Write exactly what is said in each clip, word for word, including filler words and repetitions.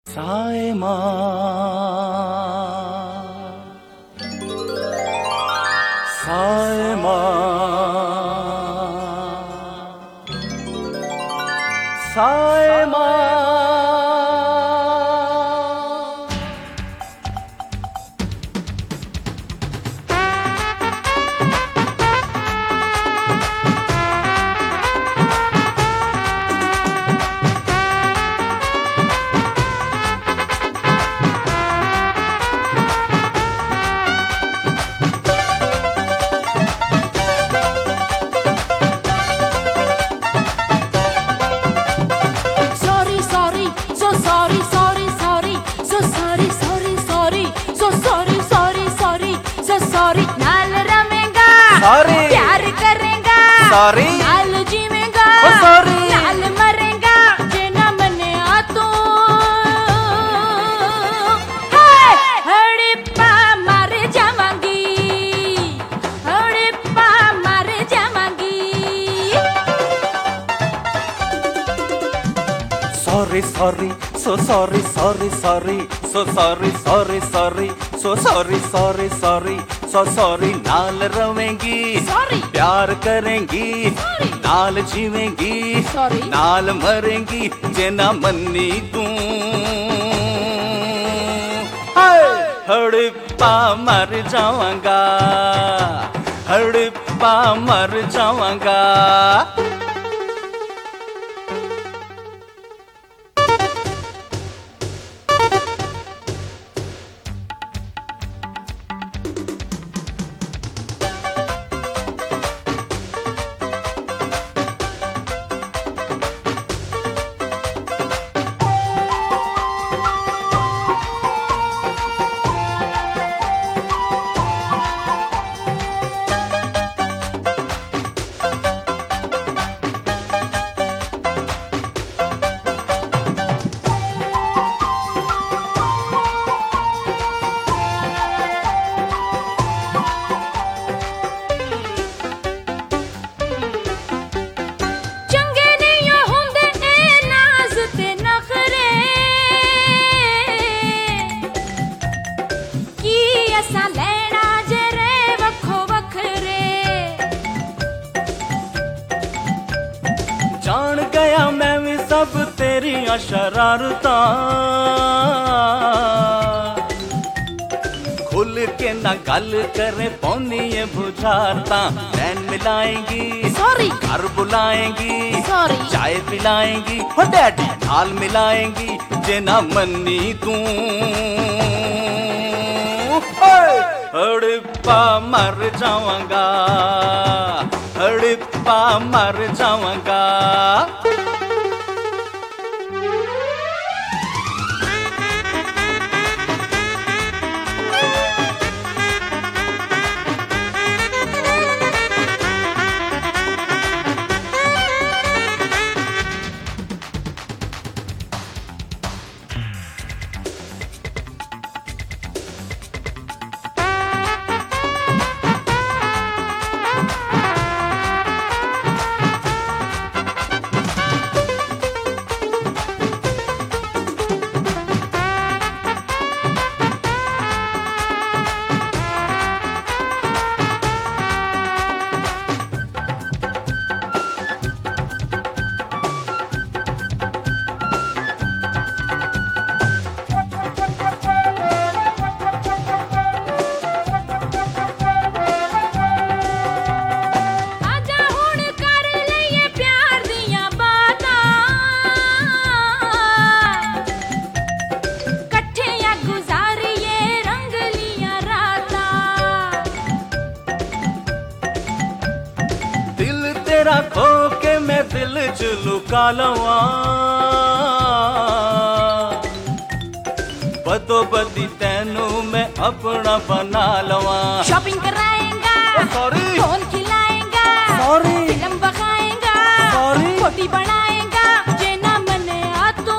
Saima Saima Saima sorry प्यार करेगा sorry नाल जीवेगा सॉरी नाल मरेगा जे ना मने आ तू हड़प्पा मर जावांगी हड़प्पा मर जावांगी sorry sorry so sorry sorry sorry so sorry sorry sorry so sorry sorry sorry so sorry नाल रवेंगी सॉरी प्यार करेंगी सॉरी नाल जीवेंगी सॉरी नाल मरेंगी जे ना मन्नी तू हड़प्पा मर जावांगा हड़प्पा मर जावांगा। जान गया मैं भी सब तेरिया शरारतां खुल के ना गल करे पौनी ये बुझारतां नैन मिलाएंगी सॉरी घर बुलाएंगी सॉरी चाय पिलाएंगी हो डैडी नाल मिलाएंगी जे ना मन्नी तू हड़प्पा मर जावांगा हड़प्पा मर जावांगा। तेरा खो के मैं दिल च लुका लवा बदो बदी तेनू मैं अपना बना लवा शॉपिंग कराएगा सॉरी फोन खिलाएगा सॉरी फिल्म बखाएगा सॉरी फोटी बनाएगा जे ना मने आ तू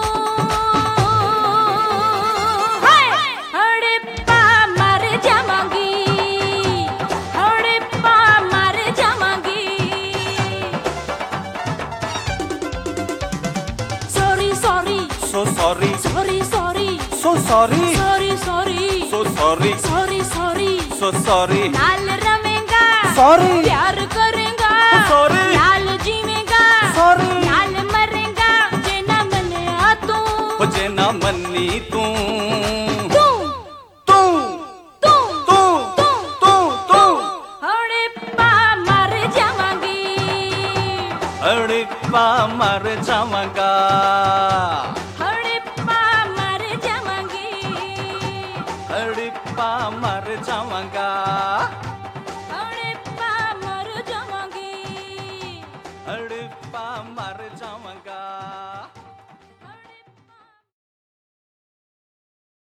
हड़प्पा मर जावांगी हड़प्पा मर जावांगी। so sorry sorry sorry so sorry sorry sorry so sorry sorry sorry so sorry नाल रवेंगा सॉरी प्यार करेगा सॉरी नाल जीवेगा सॉरी नाल मरेगा जे ना मने आ तू हो जे ना मन्नी तू तू तू तू तू तू तू तू हड़प्पा मर जावांगी हड़प्पा मर जावांगा हड़प्पा मर जावांगी हड़प्पा मर जावांगा।